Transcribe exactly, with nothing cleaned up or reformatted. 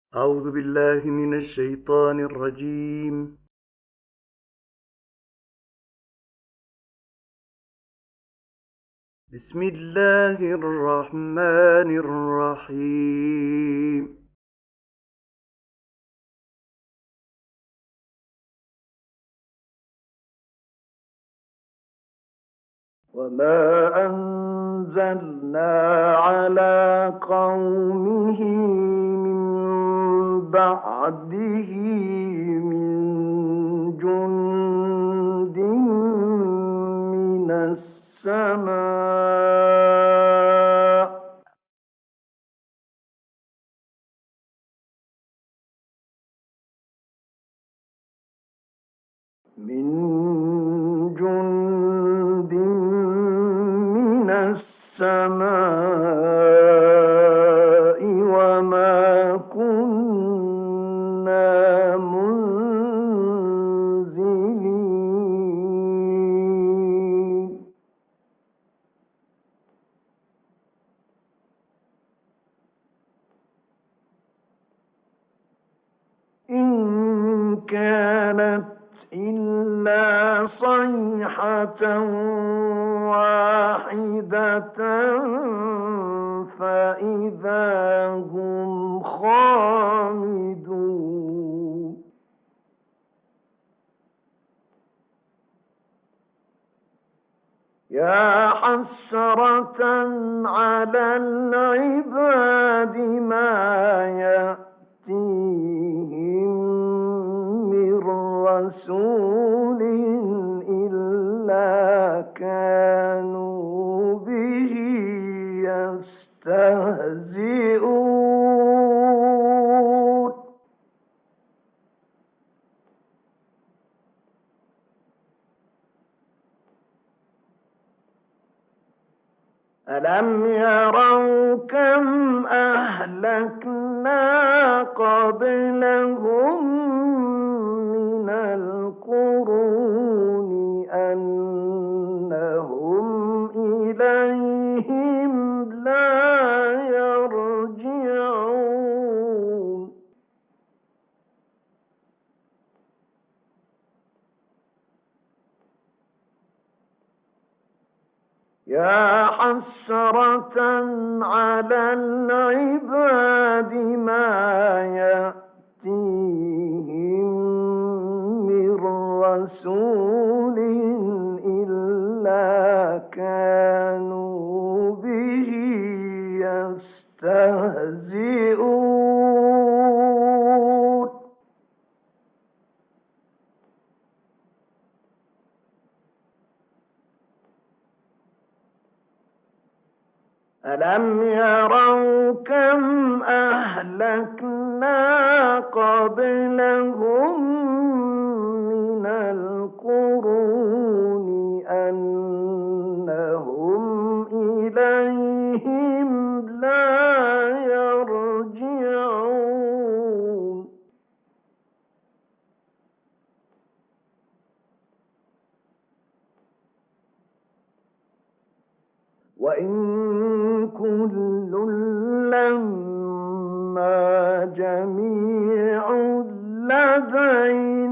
أعوذ بالله من الشيطان الرجيم. بسم الله الرحمن الرحيم. وما أنزلنا على قومه من بعده من جند من السماء من جند من السماء وما كنا منزلين. إن كانت إلا صيحة واحدة فإذا هم خامدون. يا حسرة على العباد ما يأتيهم من رسول إلا كانوا به يستهزئون. ألم يروا كم أهلكنا قبلهم من القرون أنهم إليهم لا يرجعون. يا حسرة على العباد ما يأتيهم من رسول إلا كانوا به يستهزئون. ألم يروا كم أهلكنا قبلهم من القرون أنهم إليهم لا يرجعون. وإن كل لما جميع لدينا